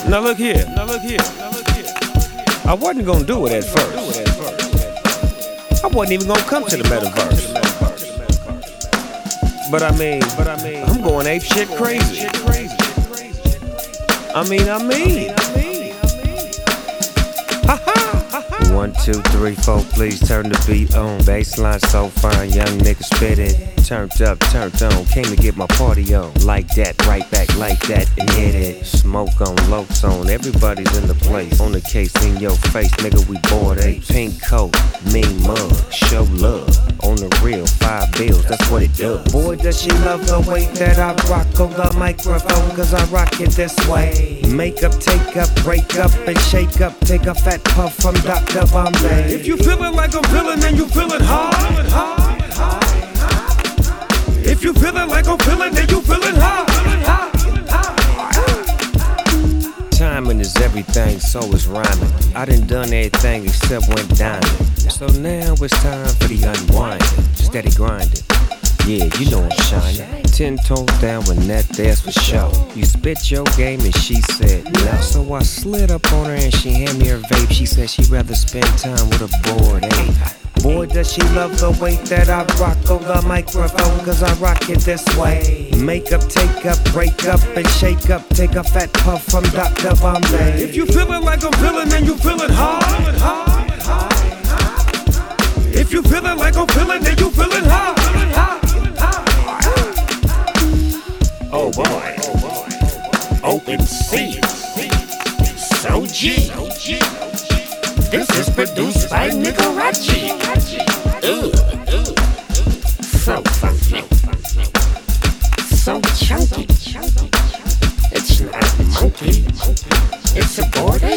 Now look here. I wasn't gonna do it at first. I wasn't even gonna come to the metaverse. But I mean, I'm going ape shit crazy. I mean. Ha ha. 1, 2, 3, 4, please turn the beat on. Bassline so fine, young nigga spit it. Turned up, turned on, came to get my party on. Like that, right back like that and hit it. Smoke on, locs on, everybody's in the place. On the case in your face, nigga, we bored apes. Pink coat, mean mug, show love. On the real, 5 bills, that's what it does. Boy, does she love the way that I rock on the microphone, cause I rock it this way. Make up, take up, break up, and shake up. Take a fat puff from Dr. Bombay. If you feeling like I'm feeling, then you feeling hard. If you feeling like I'm feeling, then you feeling hard. Timing is everything, so is rhyming. I done everything except went diamond. So now it's time for the unwinding. Steady grinding. Yeah, you know I'm shining. 10 toes down when that there's for show. You spit your game and she said no. So I slid up on her and she handed me her vape. She said she'd rather spend time with a bored ape. Boy, does she love the way that I rock on the microphone, cause I rock it this way. Make up, take up, break up, and shake up. Take a fat puff from Dr. Bombay. If you feeling like I'm feeling, then you feeling hard. If you feeling like I'm feeling, then you feeling hard. Oh boy, open seas, so G. This is produced by Nicarachi. So funky, so chunky. It's not a monkey, it's a bored ape.